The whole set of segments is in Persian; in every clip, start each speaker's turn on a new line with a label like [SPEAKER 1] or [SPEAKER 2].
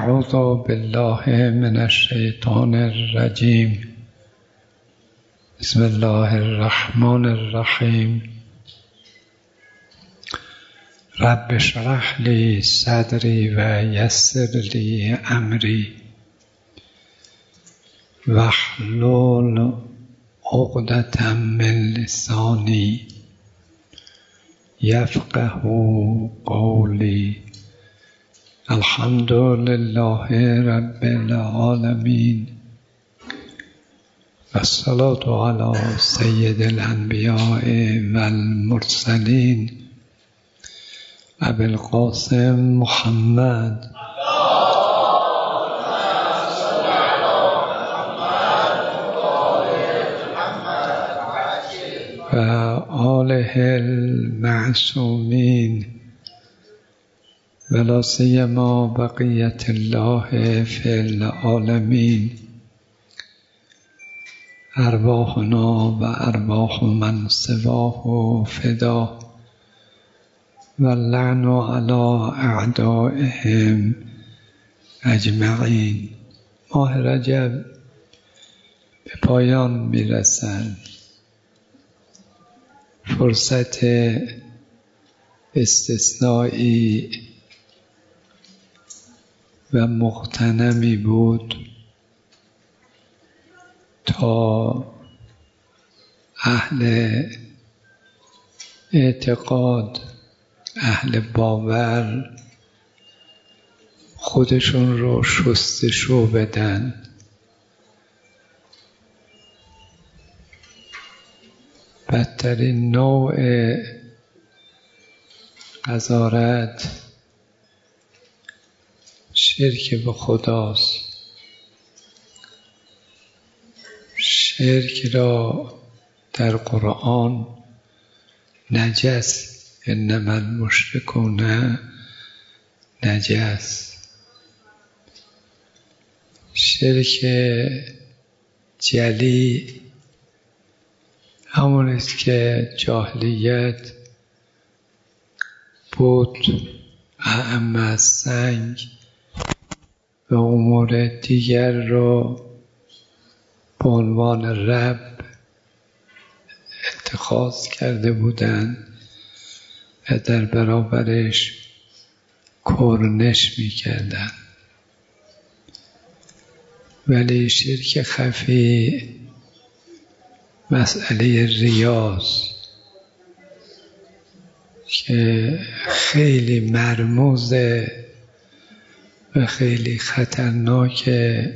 [SPEAKER 1] أعوذ بالله من الشیطان الرجیم. بسم الله الرحمن الرحیم. رب اشرح لی صدری و یسر لی امری واحلل عقدة من لسانی یفقهوا قولی. الحمد لله رب العالمین والصلاة علی سید الانبیاء والمرسلین ابی القاسم محمد و آله المعصومین ولا سیما بقیت الله فی العالمین. ارواحنا و ارواح من سواه فدا واللعن علی اعدائهم اجمعین. ماه رجب به پایان میرسد. فرصت استثنایی و مغتنمی بود تا اهل اعتقاد، اهل باور خودشون رو شستشو بدن. بدترین نوع قذارت شرک به خداست. شرک را در قرآن نجس، انما المشرکون نجس. شرک جلی همون است که جاهلیت بود، ائمه از سنگ و امور دیگر رو به عنوان رب اتخاذ کرده بودند و در برابرش کرنش می‌کردند. ولی شرک خفی مسئله ریاست که خیلی مرموزه و خیلی خطرناکه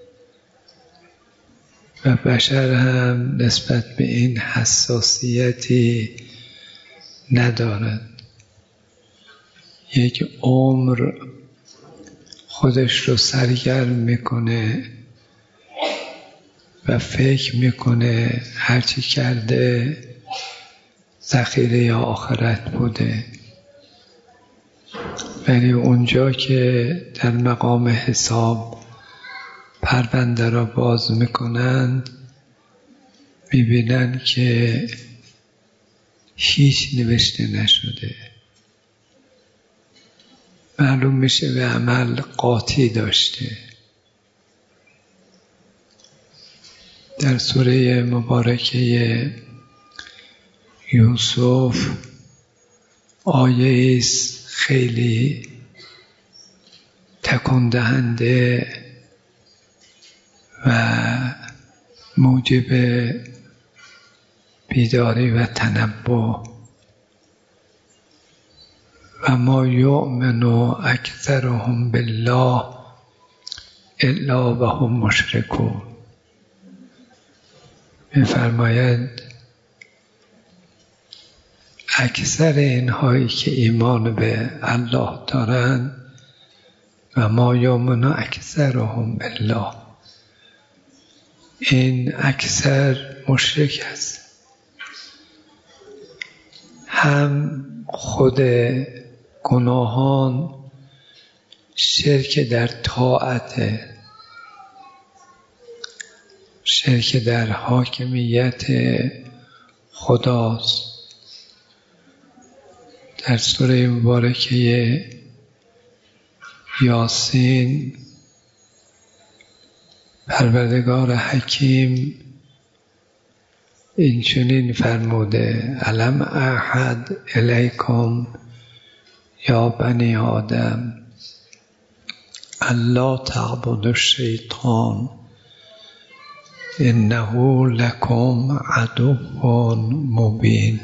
[SPEAKER 1] و بشر هم نسبت به این حساسیتی ندارد. یک عمر خودش رو سرگرم میکنه و فکر میکنه هرچی کرده ذخیره آخرت بوده. ولی اونجا که در مقام حساب پرونده را باز میکنند میبینند که هیچ نوشته نشده. معلوم میشه به عمل قاطی داشته. در سوره مبارکه یوسف آیه است خیلی تکان دهنده و موجب بیداری و تنبه. و ما یؤمن اکثرهم بالله الا و هم مشرکون. می‌فرماید اکثر اینهایی که ایمان به الله دارند و ما یؤمن اکثرهم بالله، این اکثر مشرک است. هم خود گناهان شرک در طاعت، شرک در حاکمیت خداست. در سوره مبارکه یاسین پروردگار حکیم این چنین فرموده: الم اعهد الیکم یا بنی آدم الا تعبدوا الشیطان انه لکم عدو مبین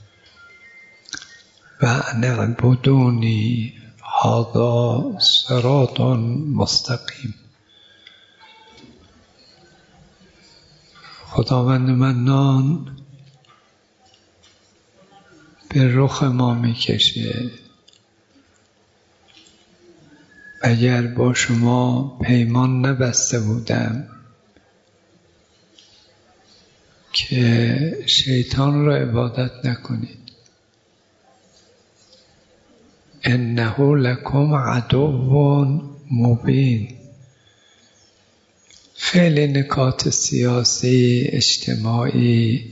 [SPEAKER 1] و ان اعبدونی هذا صراط مستقیم. خداوند منان به رخ ما میکشه: اگر با شما پیمان نبسته بودم که شیطان را عبادت نکنید، انه لکم عدو مبین. خیلی نکات سیاسی، اجتماعی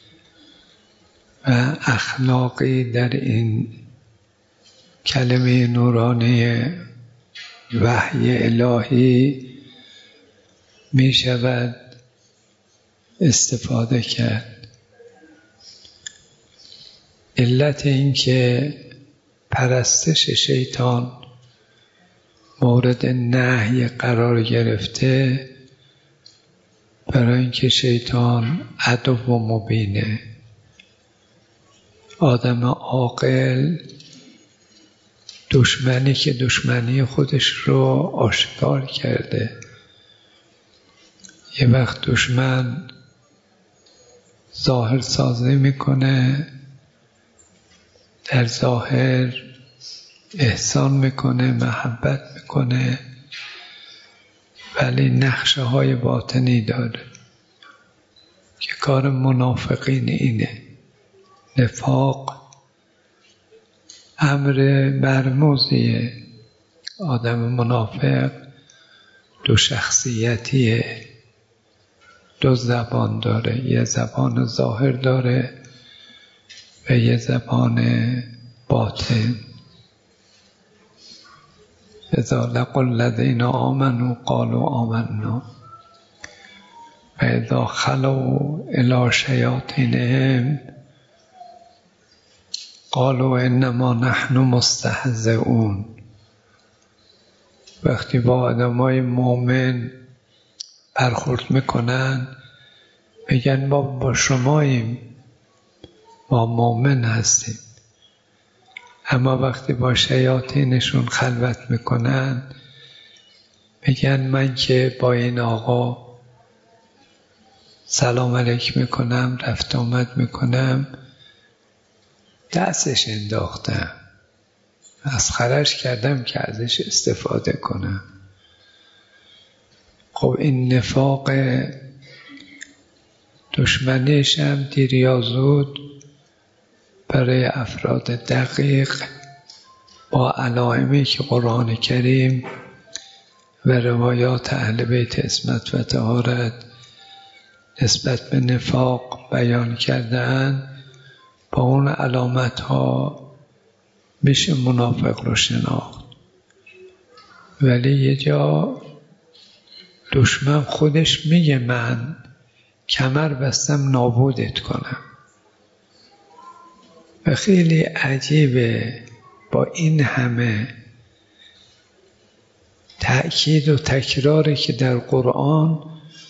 [SPEAKER 1] و اخلاقی در این کلمه نورانی وحی الهی می شود استفاده کرد. علت این که پرستش شیطان مورد نهی قرار گرفته برای اینکه شیطان عدو مبینه. آدم عاقل دشمنی که دشمنی خودش رو آشکار کرده، یه وقت دشمن ظاهر سازی میکنه، در ظاهر احسان میکنه، محبت میکنه، ولی نقشه های باطنی داره که کار منافقین اینه. نفاق امر مرموزیه. آدم منافق دو شخصیتیه، دو زبان داره، یه زبان ظاهر داره و یه زبان باطن. اذا لقوا الذین آمنوا قالوا آمنا و اذا خلوا الی شیاطینهم قالوا انما نحن مستهزئون. وقتی با آدمای مؤمن برخورد میکنن میگن ما با شماییم، ما مؤمن هستیم. اما وقتی با شیاطینشون خلوت میکنن میگن من که با این آقا سلام علیک میکنم، رفت آمد میکنم، دستش انداختم، مسخره‌اش کردم که ازش استفاده کنم. خب این نفاق دشمنیش هم دیر یا زود برای افراد دقیق با علائمی که قرآن کریم و روایات اهل بیت عصمت و طهارت نسبت به نفاق بیان کردن، با اون علامت ها میشه منافق رو شناخت. ولی یه جا دشمن خودش میگه من کمر بستم نابودت کنم. و خیلی عجیبه با این همه تأکید و تکراری که در قرآن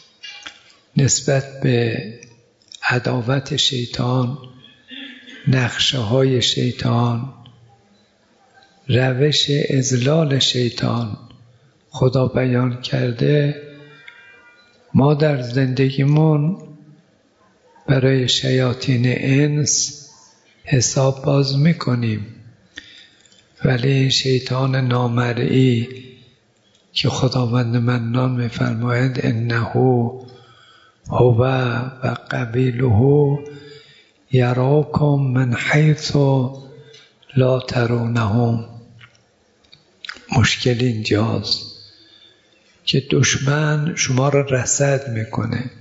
[SPEAKER 1] نسبت به عداوت شیطان، نقشه های شیطان، روش اذلال شیطان خدا بیان کرده، ما در زندگیمون برای شیاطین انس حساب باز میکنیم، ولی شیطان نامرئی که خداوند منان میفرماید انه هو و قبیله یراکم من حیث لا ترونهم. مشکل اینجاست که دشمن شما را رصد میکنه.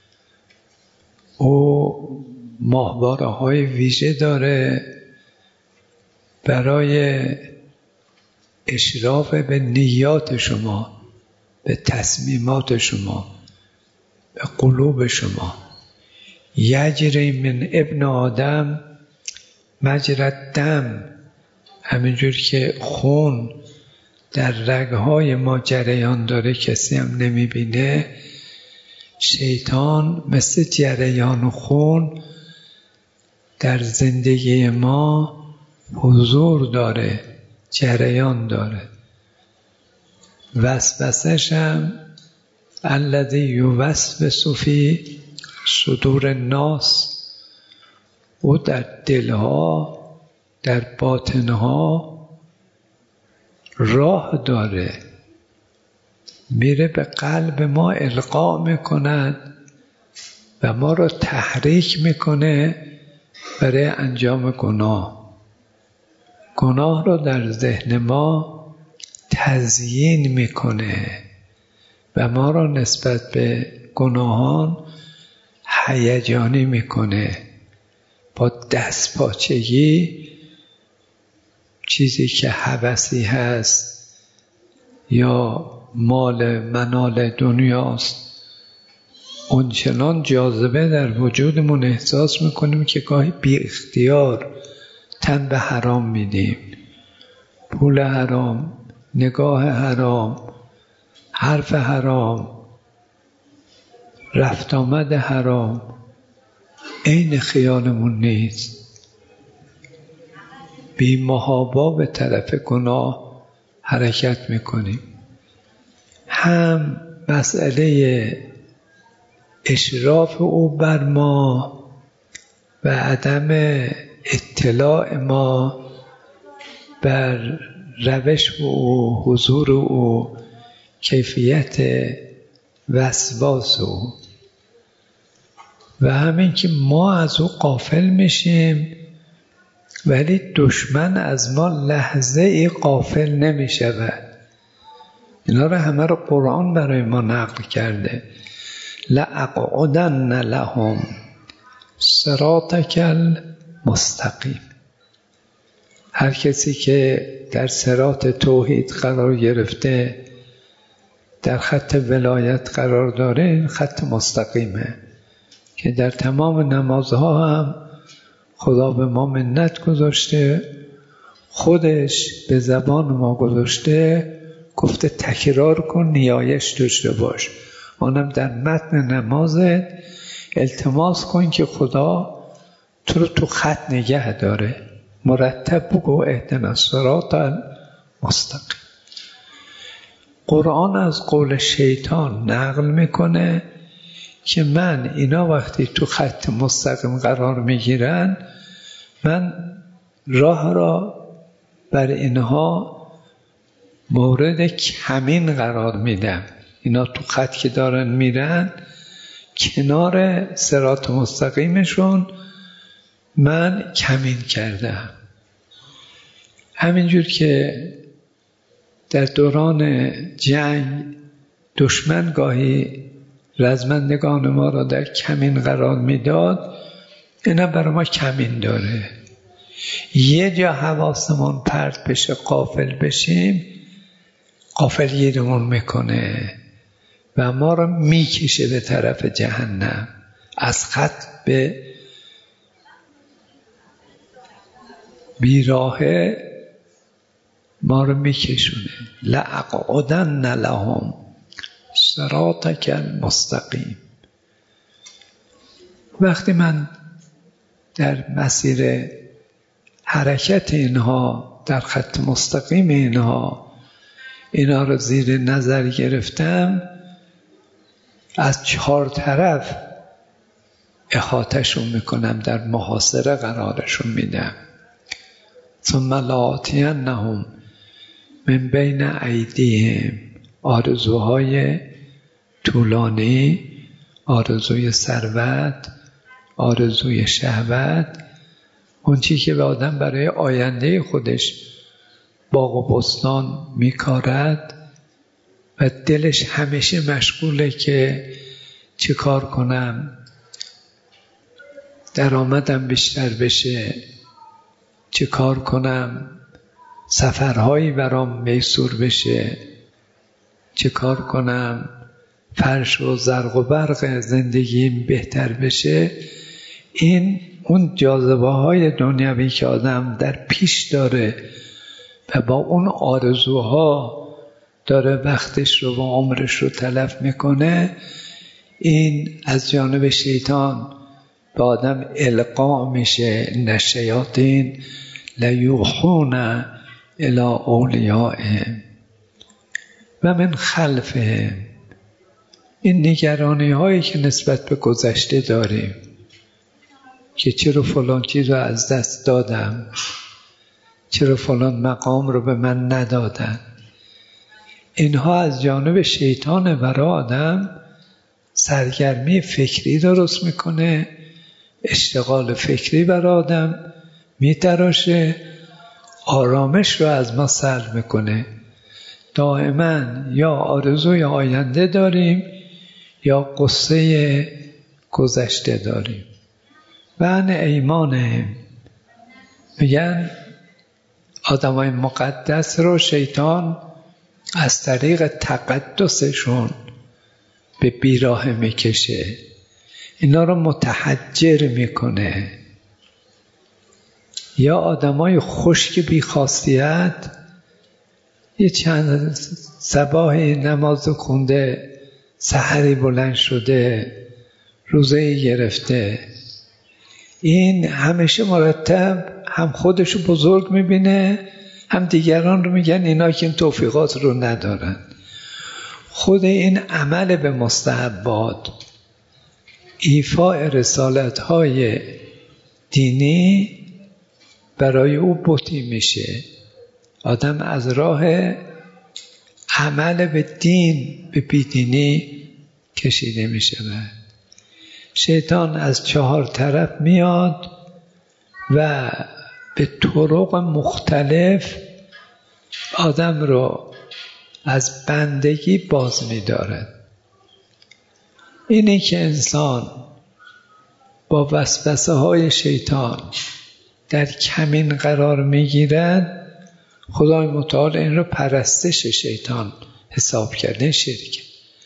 [SPEAKER 1] او ماهواره های ویژه داره برای اشراف به نیات شما، به تصمیمات شما، به قلوب شما. یجری من ابن آدم مجری الدم، همینجور که خون در رگهای ما جریان داره کسی هم نمیبینه، شیطان مثل جریان خون در زندگی ما حضور داره، جریان داره. وسوسش هم الذی یوسوس فی صدور الناس، او در دلها، در باطنها راه داره، میره به قلب ما القا میکند و ما رو تحریک میکنه برای انجام گناه. گناه رو در ذهن ما تزیین میکنه و ما رو نسبت به گناهان هیجانی میکنه. با دست پاچگی چیزی که هوسی هست یا مال منال دنیاست اونچنان جاذبه در وجودمون احساس میکنیم که گاهی بی اختیار تن به حرام میدیم. پول حرام، نگاه حرام، حرف حرام، رفت آمد حرام عین خیالمون نیست. بی محابا به طرف گناه حرکت میکنیم. هم مسئله اشراف او بر ما و عدم اطلاع ما بر روش او، حضور او، کیفیت وسواس او و همین که ما از او غافل میشیم ولی دشمن از ما لحظه ای غافل نمی شود. اینا رو همه رو قرآن برای ما نقل کرده. لأقعدن لهم صراطک المستقیم. هر کسی که در صراط توحید قرار گرفته، در خط ولایت قرار داره، این خط مستقیمه که در تمام نمازها هم خدا به ما منت گذاشته، خودش به زبان ما گذاشته، گفته تکرار کن، نیایش داشته باش. آنم در متن نمازت التماس کن که خدا تو رو تو خط نگه داره. مرتب بگو اهدنا الصراط المستقیم. قرآن از قول شیطان نقل میکنه که من اینا وقتی تو خط مستقیم قرار میگیرن، من راه را بر اینها مورد کمین قرار میدم. اینا تو خط که دارن میرن، کنار صراط مستقیمشون من کمین کردم. همینجور که در دوران جنگ دشمن گاهی رزمندگان ما را در کمین قرار میداد، اینا برای ما کمین داره. یه جا حواسمون پرت بشه، غافل بشیم، غافلگیرمون میکنه و ما رو میکشه به طرف جهنم، از خط به بیراهه ما رو میکشونه. لأقعدن لهم صراطک المستقیم. وقتی من در مسیر حرکت اینها، در خط مستقیم اینا رو زیر نظر گرفتم، از 4 طرف احاطه‌شون میکنم، در محاصره قرارشون میدم. ثم لآتینهم من بین ایدیهم. آرزوهای طولانی، آرزوی ثروت، آرزوی شهوت، اون چیزی که به آدم برای آینده خودش باغ و بستان میکارد و دلش همیشه مشغوله که چه کار کنم درآمدم بیشتر بشه، چه کار کنم سفرهایی برام میسور بشه، چه کار کنم فرش و زرق و برق زندگیم بهتر بشه. این اون جاذبه های دنیوی که آدم در پیش داره و با اون آرزوها داره وقتش رو و عمرش رو تلف میکنه، این از جانب شیطان به آدم القا میشه. ان الشیاطین لیوحون الی اولیائهم و من خلفهم. این نگرانی هایی که نسبت به گذشته داریم که چرا فلان چیز رو از دست دادم، چرا فلان مقام رو به من ندادن، اینها از جانب شیطان برای آدم سرگرمی فکری درست میکنه، اشتغال فکری برای آدم میتراشه، آرامش رو از ما سلب میکنه. دائما یا آرزوی آینده داریم یا قصه گذشته داریم. و عن ایمانهم، میگن آدمای مقدس رو شیطان از طریق تقدسشون به بیراه میکشه، اینا رو متحجر میکنه. یا آدمای خشک بیخاصیت، یه چند صباحی نماز خونده، سحری بلند شده، روزه گرفته، این همیشه مرتب هم خودشو بزرگ میبینه هم دیگران رو میگن اینا که این توفیقات رو ندارن. خود این عمل به مستحبات، ایفاء رسالت‌های دینی برای او بتی میشه. آدم از راه عمل به دین به بیدینی کشیده میشه. شیطان از 4 طرف میاد و به طرق مختلف آدم رو از بندگی باز می‌دارد. اینی که انسان با وسوسه های شیطان در کمین قرار میگیرد، خدای متعال این رو پرستش شیطان حساب کرده. شرک.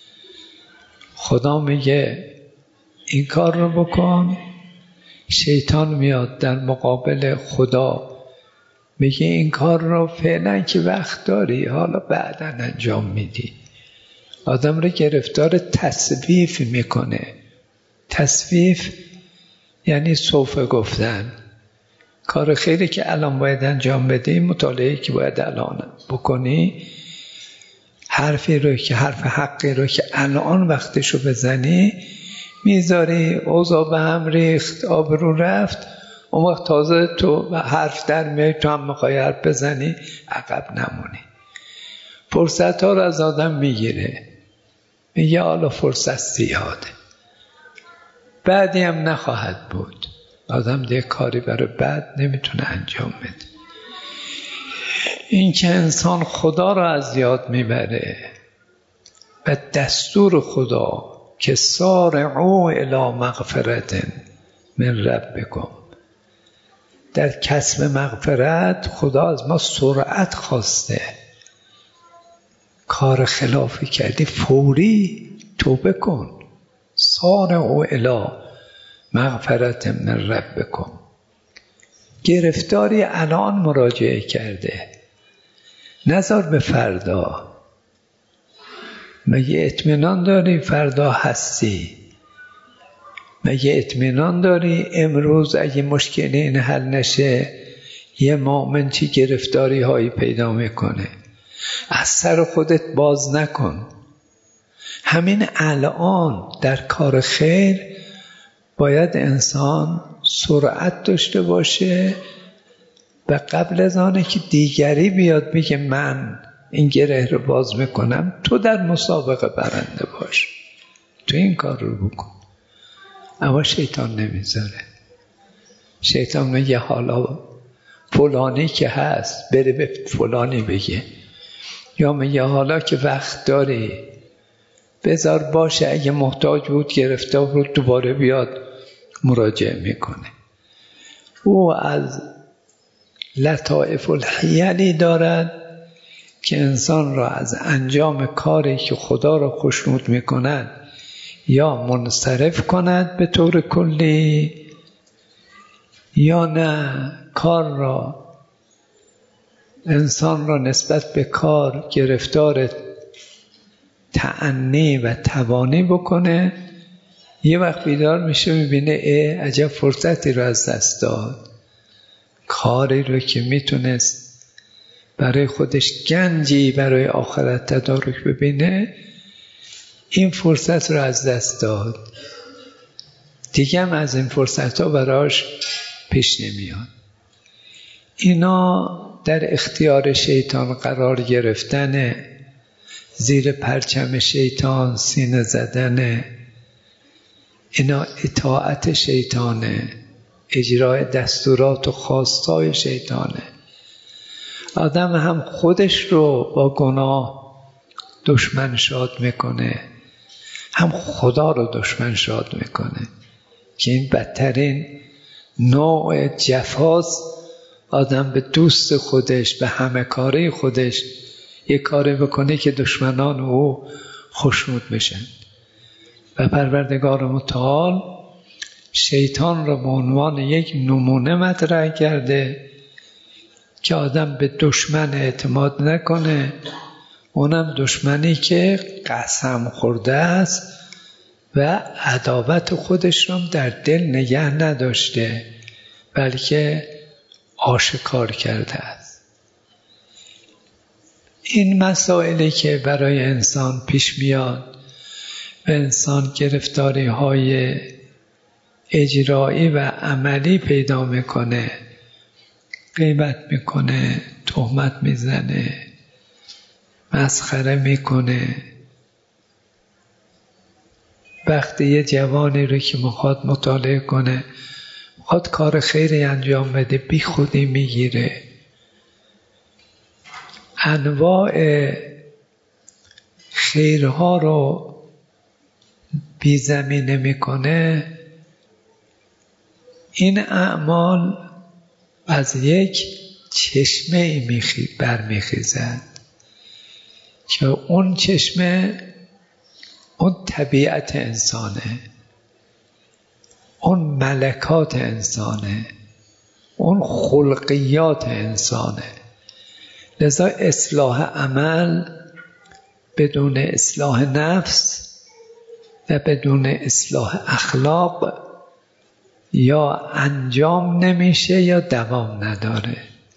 [SPEAKER 1] خدا میگه این کار رو بکن، شیطان میاد در مقابل خدا میگه این کار رو فعلا که وقت داری، حالا بعداً انجام میدی. آدم رو گرفتار تسویف میکنه. تسویف یعنی سوف گفتن. کار خیری که الان باید انجام بدی، مطالعه که باید الان بکنی، حرفی رو که حرف حقی رو که الان وقتشو بزنی، میذاری اوضاع به هم ریخت، آبرو رفت، اون وقت تازه تو حرف در میای، تو هم میخوای حرف بزنی، عقب نمونی. فرصت ها رو از آدم میگیره، میگه حالا فرصت زیاده، بعدی هم نخواهد بود. آدم دیگه کاری برای بعد نمیتونه انجام بده. این که انسان خدا رو از یاد میبره و دستور خدا که سارعوا الی مغفرة من ربکم، در کسب مغفرت خدا از ما سرعت خواسته. کار خلافی کردی فوری توبه کن. سارعوا الی مغفرة من ربکم. گرفتاری الان مراجعه کرده، نذار به فردا. مگه اطمینان داری فردا هستی؟ مگه اطمینان داری امروز اگه مشکلی این حل نشه یه مؤمن چی گرفتاری هایی پیدا میکنه؟ از سر خودت باز نکن. همین الان در کار خیر باید انسان سرعت داشته باشه و قبل از آنه که دیگری بیاد بگه من این گره رو باز میکنم، تو در مسابقه برنده باش، تو این کار رو بکن. اما شیطان نمیذاره. شیطان میگه حالا فلانی که هست بره به فلانی بگه، یا میگه حالا که وقت داری بذار باشه، اگه محتاج بود گرفته بود دوباره بیاد مراجعه میکنه. او از لطائف الحیلی دارد که انسان را از انجام کاری که خدا را خوشنود می‌کند یا منصرف کند به طور کلی، یا نه کار را انسان را نسبت به کار گرفتار تأنی و توانی بکنه. یه وقت بیدار میشه میبینه عجب فرصتی رو از دست داد، کاری رو که میتونست برای خودش گنجی برای آخرت تدارک ببینه، این فرصت رو از دست داد، دیگه هم از این فرصت ها براش پیش نمیاد. اینا در اختیار شیطان قرار گرفتن، زیر پرچم شیطان سینه زدن، اینا اطاعت شیطانه، اجرای دستورات و خواستای شیطانه. آدم هم خودش رو با گناه دشمن شاد میکنه، هم خدا رو دشمن شاد میکنه، که این بدترین نوع جفاست. آدم به دوست خودش، به همه کاره خودش یک کاری بکنه که دشمنان او خوشنود بشن. و پروردگار متعال شیطان را به عنوان یک نمونه مطرح کرده که آدم به دشمن اعتماد نکنه، اونم دشمنی که قسم خورده است و عداوت خودش را در دل نگه نداشته، بلکه آشکار کرده است. این مسائلی که برای انسان پیش میاد و انسان گرفتاری های اجرایی و عملی پیدا میکنه، غیبت میکنه، تهمت میزنه، مسخره میکنه. وقتی یه جوانی رو که میخواد مطالعه کنه، میخواد کار خیری انجام بده، بی خودی میگیره، انواع خیرها رو بی زمینه میکنه. این اعمال از یک چشمه برمیخیزد که اون چشمه اون طبیعت انسانه، اون ملکات انسانه، اون خلقیات انسانه. لذا اصلاح عمل بدون اصلاح نفس و بدون اصلاح اخلاق یا انجام نمیشه یا دوام نداره.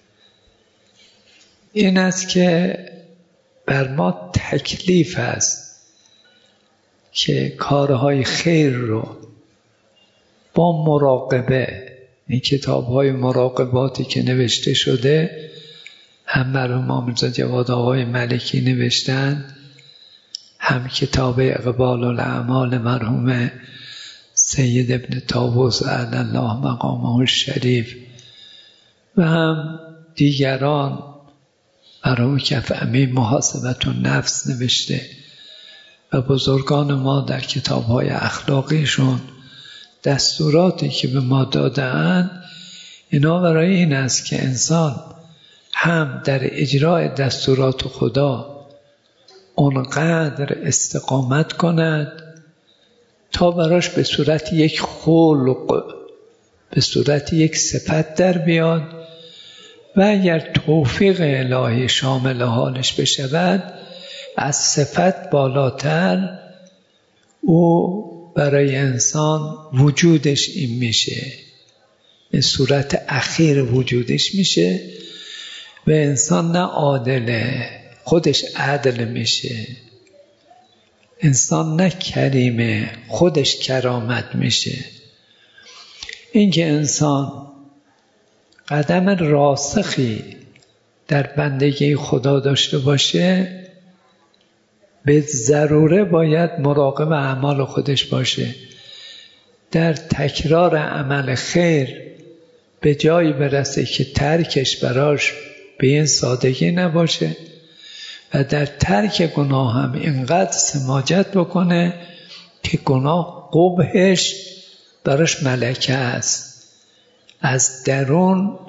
[SPEAKER 1] این است که بر ما تکلیف است که کارهای خیر رو با مراقبه، این کتاب‌های مراقباتی که نوشته شده، هم مرحوم میرزا جواد آقای ملکی نوشتن، هم کتاب اقبال الاعمال مرحوم سید ابن طاووس اعلی الله مقامه الشریف، و هم دیگران، مرحوم کف امین محاسبة النفس نوشته، و بزرگان ما در کتاب‌های اخلاقیشون دستوراتی که به ما داده‌اند، اینا برای این است که انسان هم در اجرای دستورات خدا اونقدر استقامت کند تا براش به صورت یک خلق، به صورت یک صفت در بیاد، و اگر توفیق الهی شامل حالش بشود، از صفت بالاتر او برای انسان وجودش این میشه، به صورت اخیر وجودش میشه و انسان نه عادله، خودش عدل میشه، انسان نه کریمه، خودش کرامت میشه. اینکه انسان قدم راسخی در بندگی خدا داشته باشه، به ضروره باید مراقب اعمال خودش باشه، در تکرار عمل خیر به جایی برسه که ترکش براش به این سادگی نباشه، و در ترک گناه هم اینقدر سماجت بکنه که گناه قبحش براش ملکه است، از درون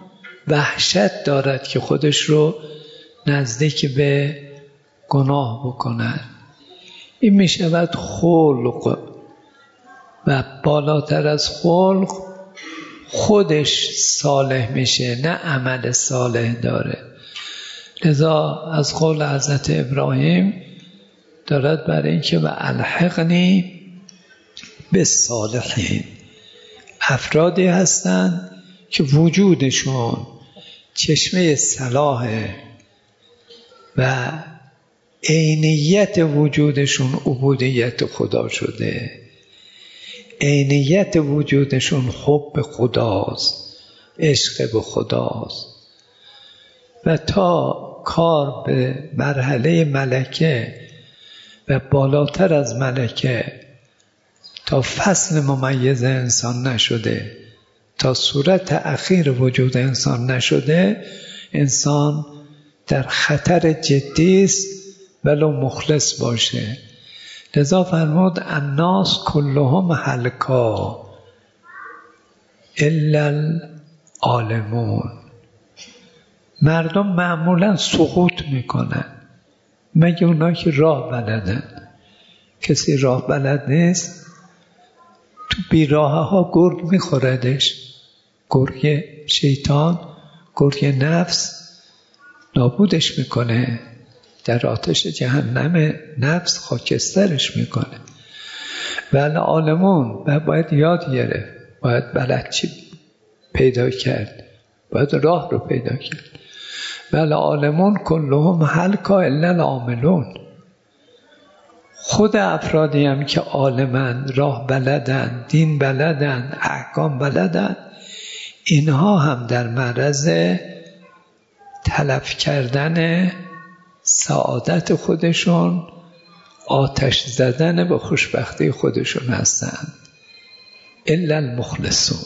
[SPEAKER 1] وحشت دارد که خودش رو نزدیک به گناه بکنن. این می شود خلق و بالاتر از خلق خودش صالح میشه، نه عمل صالح داره. لذا از قول حضرت ابراهیم دارد برای اینکه و الحقنی بالصالحین، افرادی هستند که وجودشون چشمه صلاحه و عینیت وجودشون عبودیت خدا شده، عینیت وجودشون حب خداست، عشق به خداست و تا کار به مرحله ملکه و بالاتر از ملکه تا فصل ممیز انسان نشده، تا صورت اخیر وجود انسان نشده، انسان در خطر جدی است ولو مخلص باشه. لذا فرمود الناس کلهم هلکا الا العالمون، مردم معمولا سقوط میکنن مگه اونا که راه بلدن. کسی راه بلد نیست تو بیراه ها گرگ میخوردش، گرگ شیطان، گرگ نفس نابودش میکنه، در آتش جهنم نفس خاکسترش میکنه. ولی عالمون باید یاد گرفت، باید بلد چی پیدا کرد، باید راه رو پیدا کرد. ولی عالمون کلهم هلکا الا العاملون، خود افرادی هم که عالمن، راه بلدن، دین بلدن، احکام بلدن، اینها هم در معرض تلف کردن سعادت خودشون، آتش زدن به خوشبختی خودشون هستند. الا المخلصون،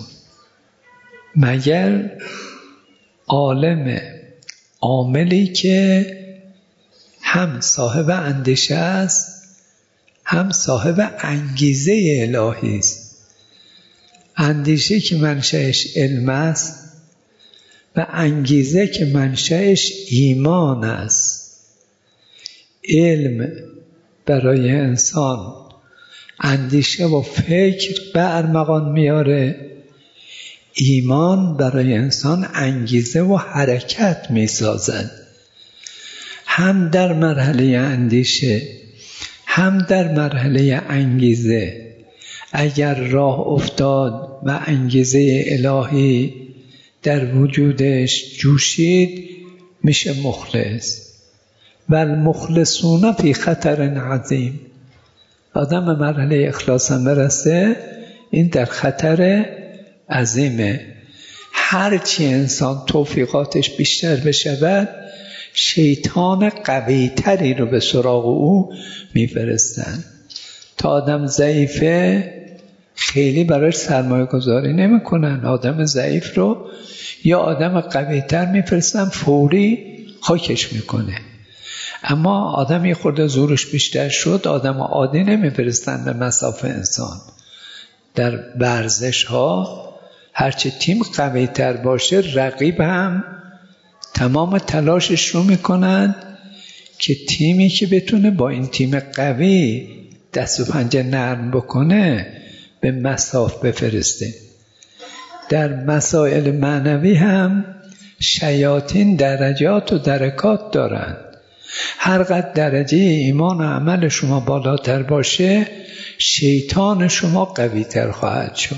[SPEAKER 1] مگر عالم عاملی که هم صاحب اندیشه است هم صاحب انگیزه الهی است. اندیشه که منشأش علم است و انگیزه که منشأش ایمان است. علم برای انسان اندیشه و فکر به ارمغان میاره، ایمان برای انسان انگیزه و حرکت میسازد. هم در مرحله اندیشه هم در مرحله انگیزه اگر راه افتاد و انگیزه الهی در وجودش جوشید میشه مخلص. و المخلصون فی خطر عظیم، آدم مرحله اخلاص هم برسه این در خطر عظیمه. هرچی انسان توفیقاتش بیشتر بشود شیطان قوی تری رو به سراغ او میفرستن. تا آدم ضعیفه خیلی براش سرمایه گذاری نمی کنن، آدم ضعیف رو یا آدم قوی تر میفرستن فوری خاکش میکنه. اما آدم یه خورده زورش بیشتر شد آدم عادی نمیفرستن به مصاف انسان. در ورزش ها هرچه تیم قوی تر باشه رقیب هم تمام تلاشش رو میکنن که تیمی که بتونه با این تیم قوی دست و پنجه نرم بکنه به مصاف بفرسته. در مسائل معنوی هم شیاطین درجات و درکات دارند. هر قدر درجه ایمان و عمل شما بالاتر باشه شیطان شما قوی تر خواهد شد.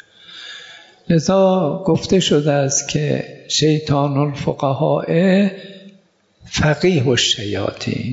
[SPEAKER 1] لذا گفته شده است که شیطان الفقهاء فقیه الشیاطین،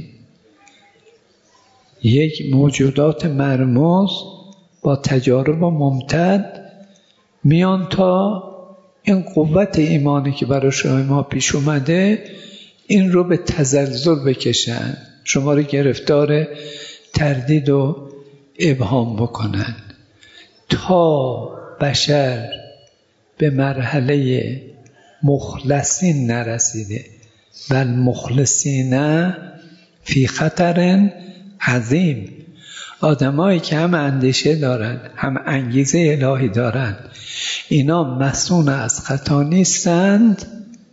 [SPEAKER 1] یک موجودات مرموز با تجارب ممتد میان تا این قوت ایمانی که برای شما پیش اومده این رو به تزلزل بکشن، شما رو گرفتار تردید و ابهام بکنن تا بشر به مرحله مخلصین نرسیده. و المخلصین فی خطر عظیم، آدمایی که هم اندیشه دارن هم انگیزه الهی دارن اینا مسئول از خطا نیستند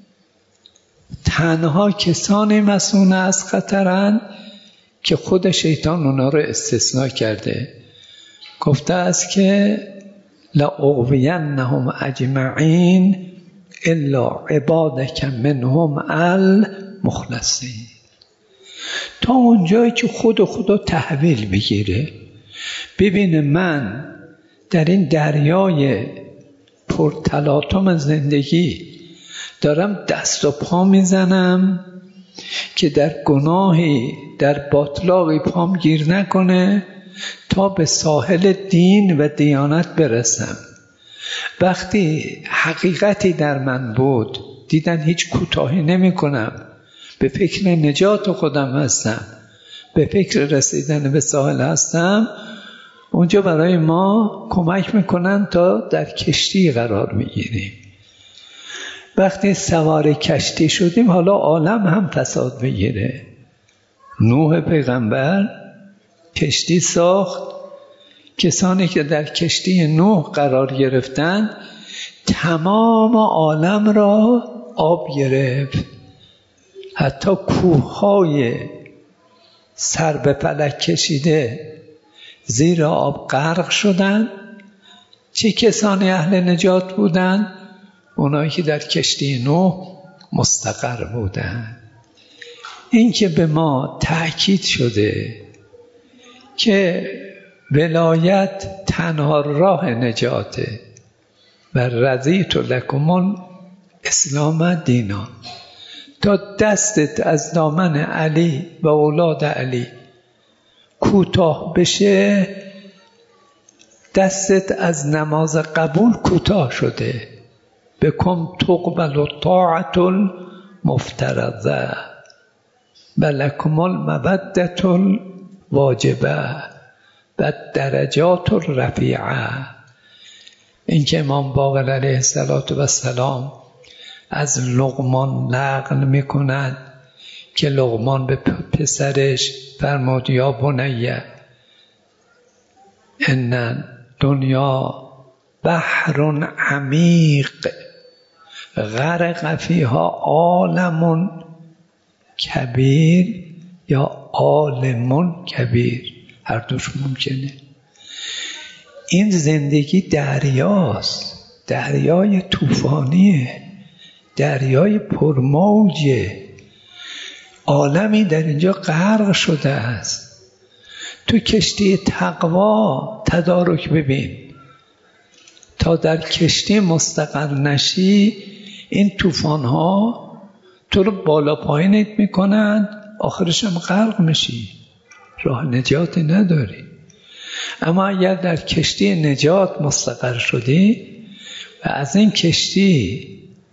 [SPEAKER 1] تنها کسانی مسئول از خطرند که خود شیطان اونا رو استثناء کرده. گفته است که لأغوینهم اجمعین الا عبادک منهم المخلصین. تا اونجایی که خودو تحویل بگیره، ببینه من در این دریای پرتلاطم زندگی دارم دست و پا میزنم که در گناهی در باطلاقی پام گیر نکنه تا به ساحل دین و دیانت برسم. وقتی حقیقتی در من بود دیدن هیچ کوتاهی نمی کنم، به فکر نجات خودم هستم، به فکر رسیدن به ساحل هستم، اونجا برای ما کمک میکنن تا در کشتی قرار میگیریم. وقتی سوار کشتی شدیم حالا عالم هم فساد بگیره. نوح پیغمبر کشتی ساخت، کسانی که در کشتی نوح قرار گرفتن تمام عالم را آب گرفت، حتی کوههای سر به فلک کشیده زیر آب غرق شدند. چه کسانی اهل نجات بودند؟ اونایی که در کشتی نوح مستقر بودند. این که به ما تأکید شده که ولایت تنها راه نجاته و رضیت لکم الاسلام دینا. تا دستت از دامن علی و اولاد علی کوتاه بشه، دستت از نماز قبول کوتاه شده. بکم تقبل الطاعة المفترضه و لکم المودة الواجبه و درجات الرفیعه. این که امام باقر علیه السلام از لقمان نقل میکند که لقمان به پسرش فرمود یا بنیه ان دنیا بحر عمیق غرق فیها عالم کبیر یا عالم کبیر، هر دوش ممکنه. این زندگی دریاست، دریای طوفانیه، دریای پرموجه، عالمی در اینجا غرق شده است. تو کشتی تقوا تدارک ببین، تا در کشتی مستقر نشی این طوفان‌ها تو رو بالا پایینت میکنن، آخرش هم غرق میشی، راه نجاتی نداری. اما اگر در کشتی نجات مستقر شدی و از این کشتی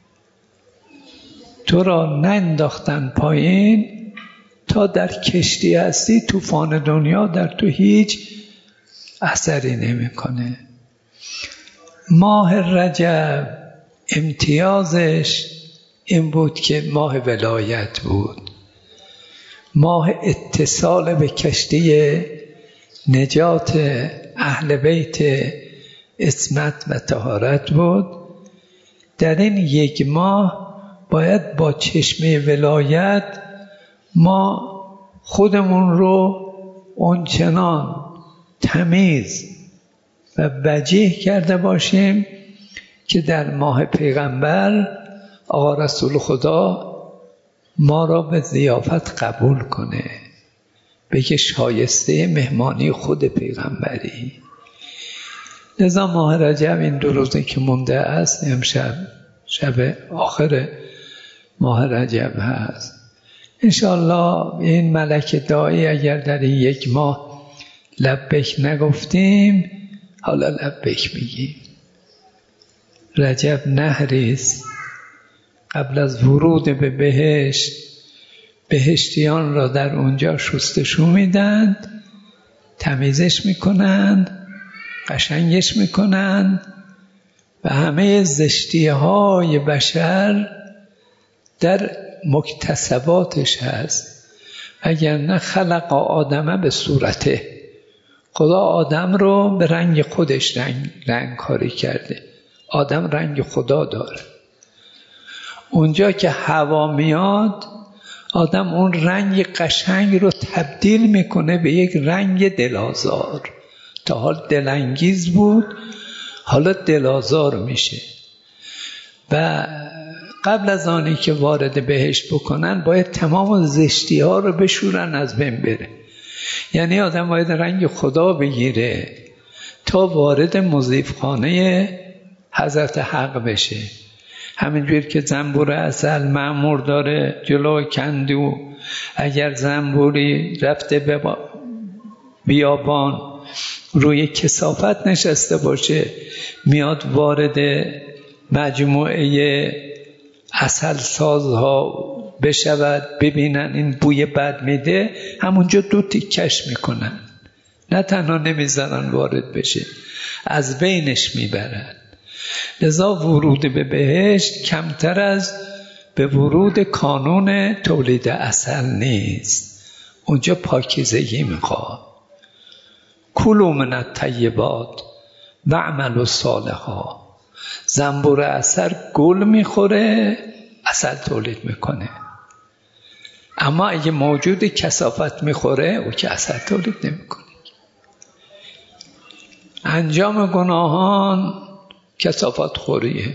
[SPEAKER 1] تو را ننداختن پایین، تا در کشتی هستی طوفان دنیا در تو هیچ اثری نمیکنه. ماه رجب امتیازش این بود که ماه ولایت بود، ماه اتصال به کشتی نجات اهل بیت عصمت و طهارت بود. در این یک ماه باید با چشمه ولایت ما خودمون رو اونچنان تمیز و وجیه کرده باشیم که در ماه پیغمبر آقا رسول خدا ما را به ضیافت قبول کنه، بگه شایسته مهمانی خود پیغمبری. لذا ماه رجب این 2 روزه که مونده است، امشب شب آخر ماه رجب هست، انشاءالله این ملک داعی اگر در این 1 ماه لبیک نگفتیم حالا لبیک میگیم. رجب نهریست، قبل از ورود به بهشت بهشتیان را در اونجا شستشو میدند، تمیزش میکنند، قشنگش میکنند و همه زشتی‌های بشر در مکتسباتش هست. اگر نه خلق آدمه به صورته، خدا آدم رو به رنگ خودش رنگ کاری کرده. آدم رنگ خدا داره. اونجا که هوا میاد آدم اون رنگ قشنگ رو تبدیل میکنه به یک رنگ دلازار. تا حال دلانگیز بود، حالا دلازار میشه. و قبل از آنی که وارد بهشت بکنن باید تمام زشتی ها رو بشورن، از بین بره. یعنی آدم باید رنگ خدا بگیره تا وارد مضیفخانه حضرت حق بشه. همینجور که زنبور عسل مأمور داره جلو کندو، اگر زنبوری رفته به بیابان روی کثافت نشسته باشه، میاد وارد مجموعه عسل سازها بشود، ببینن این بوی بد میده، همونجا دو تیکش میکنن، نه تنها نمیذارن وارد بشه، از بینش میبرن. لذا ورود به بهشت کمتر از به ورود کانون تولید عسل نیست. اونجا پاکیزگی میخواد. کلوا من الطیبات و اعملوا صالحا. زنبور عسل گل میخوره، عسل تولید میکنه. اما اگه موجود کثافت میخوره، او که عسل تولید نمیکنه. انجام گناهان کثافت خوریه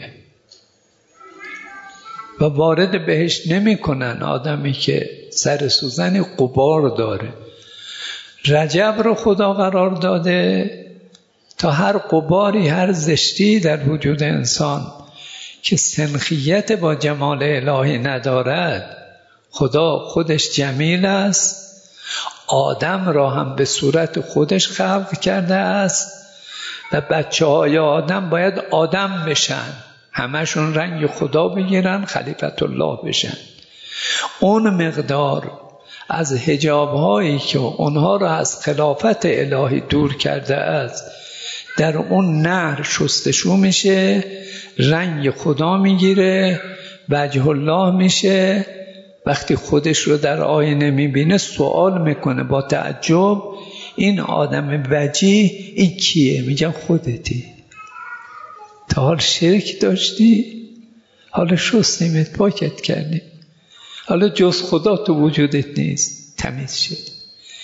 [SPEAKER 1] و وارد بهشت نمی کنن آدمی که سر سوزن غبار داره. رجب رو خدا قرار داده تا هر غباری، هر زشتی در وجود انسان که سنخیت با جمال الهی ندارد، خدا خودش جمیل است، آدم را هم به صورت خودش خلق کرده است و بچه های آدم باید آدم بشن، همشون رنگ خدا بگیرن، خلیفت الله بشن. اون مقدار از حجاب هایی که اونها را از خلافت الهی دور کرده است در اون نهر شستشو میشه، رنگ خدا میگیره، وجه الله میشه. وقتی خودش رو در آینه میبینه سوال میکنه با تعجب، این آدم وجیه این کیه؟ میگن خودتی. تا حال شرک داشتی، حالا شستیمت، پاکت کردیم، حالا جز خدا تو وجودت نیست، تمیز شد.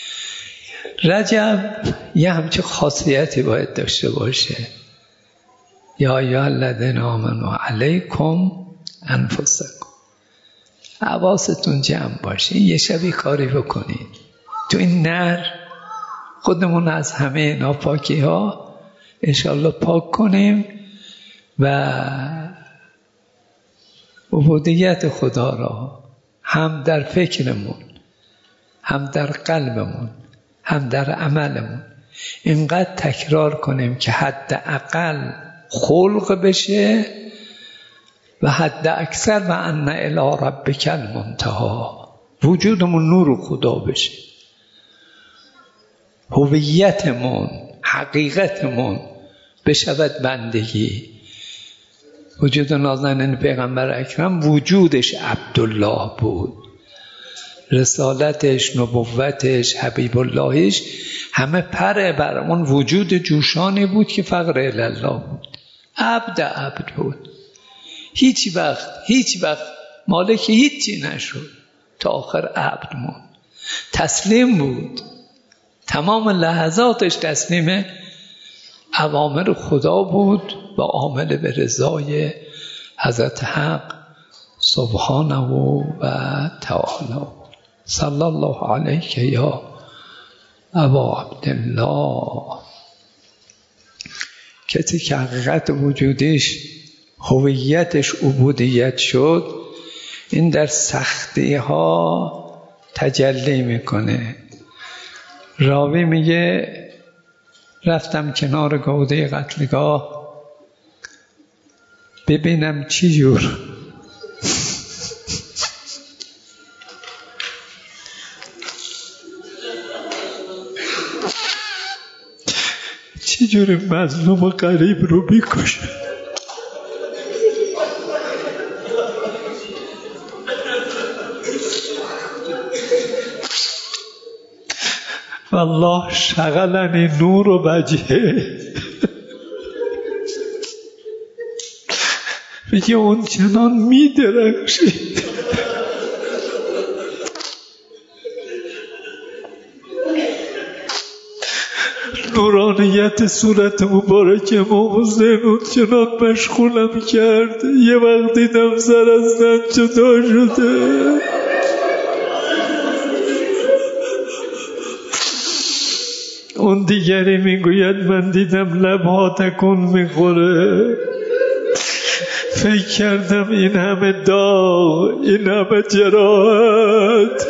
[SPEAKER 1] رجب یه همچه خاصیتی باید داشته باشه. یا ایها الذین آمنوا علیکم انفسکم. حواستون جمع باشه، یه شبی کاری بکنید تو این نهر، خودمون از همه ناپاکی ها انشاءالله پاک کنیم و عبودیت خدا را هم در فکرمون، هم در قلبمون، هم در عملمون اینقدر تکرار کنیم که حداقل خلق بشه و حد اکثر و ان الی ربک المنتهی، وجودمون نور خدا بشه، هویتمون، حقیقتمون بشود بندگی. وجود نازنین پیغمبر اکرم وجودش عبدالله بود، رسالتش، نبوتش، حبیب اللهش همه پر بر اون وجود جوشانی بود که فقر الله بود. عبد بود، هیچ وقت مالک هیچی نشد، تا آخر عبد موند. تسلیم بود، تمام لحظاتش تسلیم اوامر خدا بود و عامل به رضای حضرت حق سبحانه و تعالی. صلی الله علیک یا ابا عبدالله. کسی که حقیقت وجودش، هویتش عبودیت شد، این در سختی ها تجلی میکنه. راوی میگه رفتم کنار گوده قتلگاه ببینم چی جور مظلوم و غریب رو بیکشه. والله شغلنی نور و وجهه. میگه اون چنان میدرخشید نورانیت صورت مبارک امام حسین اون چنان مشغولم کرد. یه وقت دیدم سر از تن جدا شده. اون دیگری میگوید من دیدم لبها تکون میخوره، فکر کردم این همه داغ، این همه جراحت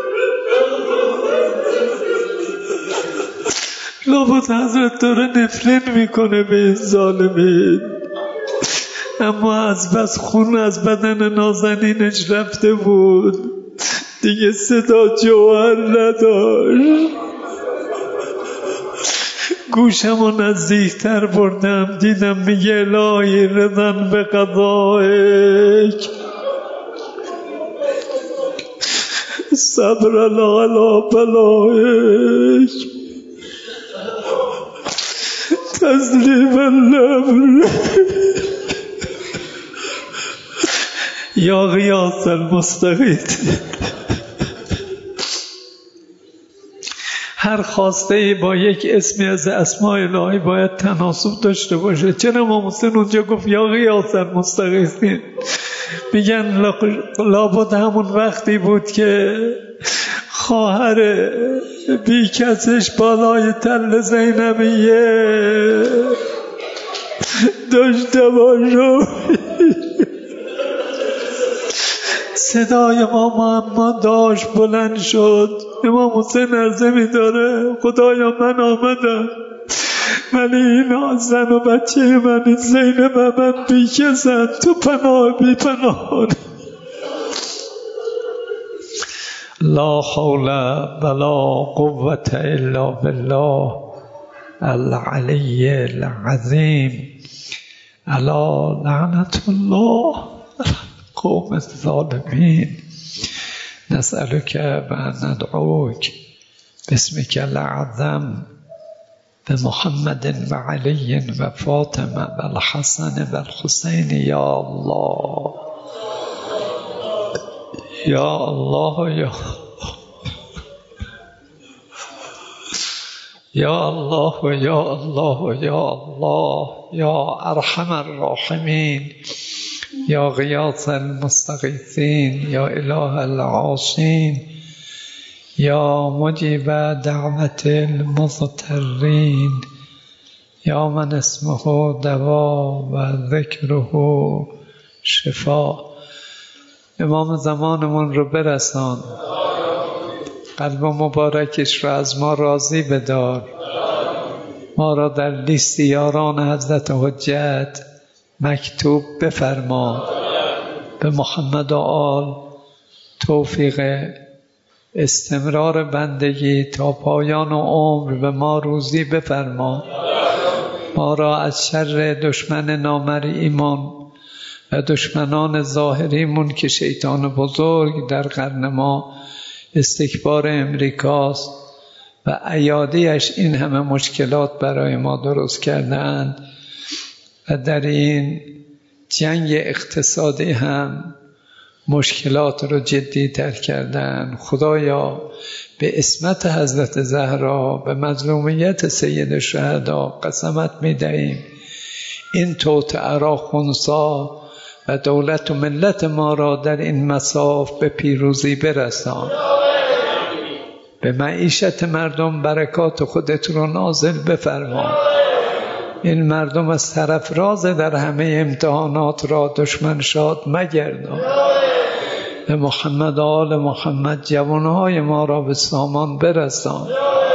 [SPEAKER 1] لابد حضرت داره نفرین میکنه به این ظالمین. اما از بس خون از بدن نازنینش رفته بود دیگه صدا جوهر نداشت. گوشمو نزدیکتر بردم دیدم میگه الهی رضن به قضایک صبر علی بلایک تسلیم الامر یا غیاث المستغیث. هر خواسته با یک اسمی از اسماء الهی باید تناسب داشته باشه. چرا امام حسین اونجا گفت یا غیاث المستغیثین؟ میگن لابد همون وقتی بود که خواهر بیکسش بالای تل زینبیه داشت تماشا، صدای ما داشت بلند شد. امام حسین عرضه می داره خدایا من آمدم ولی اینا زن و بچه من زینب من بیکسن، تو پناه بی پناه. لا حول ولا قوة الا بالله العلی العظیم. الا لعنت الله قوم الظالمین. نسألك و ندعوك باسمك الأعظم بمحمد و علی و فاطمه و الحسن و الحسین. یا الله یا الله یا الله یا الله یا الله یا ارحم الراحمین یا غیاث المستغیثین یا اله العاصین یا مجیب دعوت المضطرین یا من اسمه دوا و ذکره شفا. امام زمانمون رو برسان، قلب مبارکش رو از ما راضی بدار، ما را در لیست یاران حضرت حجت مکتوب بفرما. به محمد و آل توفیق استمرار بندگی تا پایان عمر به ما روزی بفرما. ما را از شر دشمن نامرئیمان و دشمنان ظاهریمون که شیطان بزرگ در قرن ما استکبار امریکاست و ایادیش این همه مشکلات برای ما درست کردند و در این جنگ اقتصادی هم مشکلات رو جدی تر کردن. خدایا به عصمت حضرت زهرا، به مظلومیت سید الشهدا قسمت می‌دهیم این توطئه را خنثی و دولت و ملت ما را در این مصاف به پیروزی برسان. به معیشت مردم برکات خودت رو نازل بفرما. این مردم از طرف راز در همه امتحانات را دشمن شاد مگردان. به محمد و آل محمد جوانهای ما را به سامان برسان.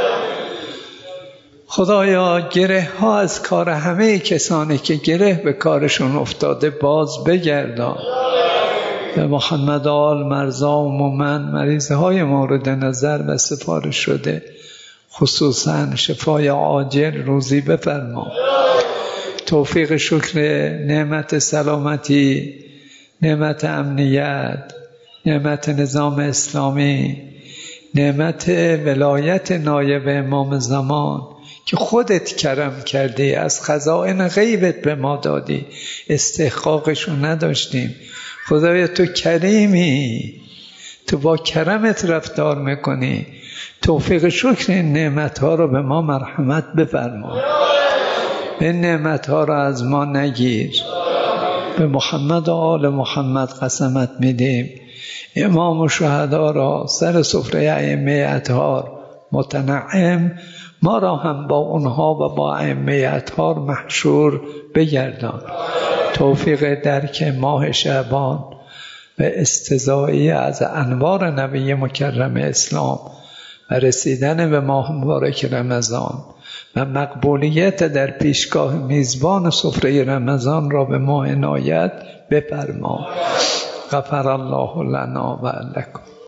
[SPEAKER 1] خدایا گره ها از کار همه کسانی که گره به کارشون افتاده باز بگردان. به محمد و آل مرزا و مومن مریض های مورد نظر و سفارش شده خصوصا شفای عاجل روزی بفرما. توفیق شکر نعمت سلامتی، نعمت امنیت، نعمت نظام اسلامی، نعمت ولایت نایب امام زمان که خودت کرم کردی، از خزائن غیبت به ما دادی، استحقاقشو نداشتیم. خدایا تو کریمی، تو با کرمت رفتار میکنی، توفیق شکر این نعمتها رو به ما مرحمت بفرما، این نعمتها رو از ما نگیر. به محمد و آل محمد قسمت میدیم امام و شهدا را سر سفره ائمه اطهار متنعم، ما را هم با اونها و با ائمه اطهار محشور بگردان. توفیق درک ماه شعبان و استزایی از انوار نبی مکرم اسلام و رسیدن به ماه مبارک رمضان و مقبولیت در پیشگاه میزبان سفره رمضان را به ما عنایت بفرما. غفر الله لنا و لکم.